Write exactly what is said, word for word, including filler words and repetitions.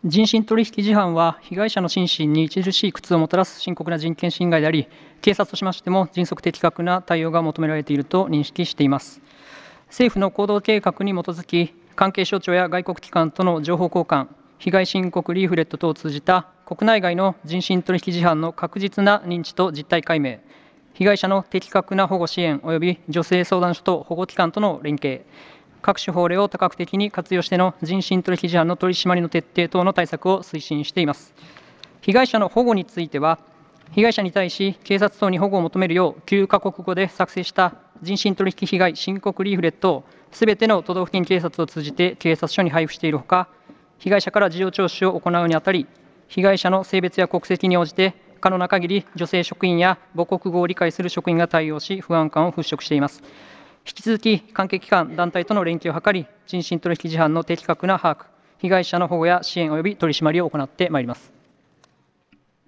人身取引事犯は、被害者の心身に著しい苦痛をもたらす深刻な人権侵害であり、警察としましても迅速的確な対応が求められていると認識しています。政府の行動計画に基づき、関係省庁や外国機関との情報交換、被害申告リーフレット等を通じた国内外の人身取引事犯の確実な認知と実態解明、被害者の的確な保護支援及び女性相談所と保護機関との連携、各種法令を多角的に活用しての人身取引事犯の取り締まりの徹底等の対策を推進しています。被害者の保護については、被害者に対し警察等に保護を求めるようきゅうカ国語で作成した人身取引被害申告リーフレットをすべての都道府県警察を通じて警察署に配布しているほか、被害者から事情聴取を行うにあたり、被害者の性別や国籍に応じて可能な限り女性職員や母国語を理解する職員が対応し、不安感を払拭しています。引き続き関係機関、団体との連携を図り、人身取引事犯の的確な把握、被害者の保護や支援及び取り締まりを行ってまいります。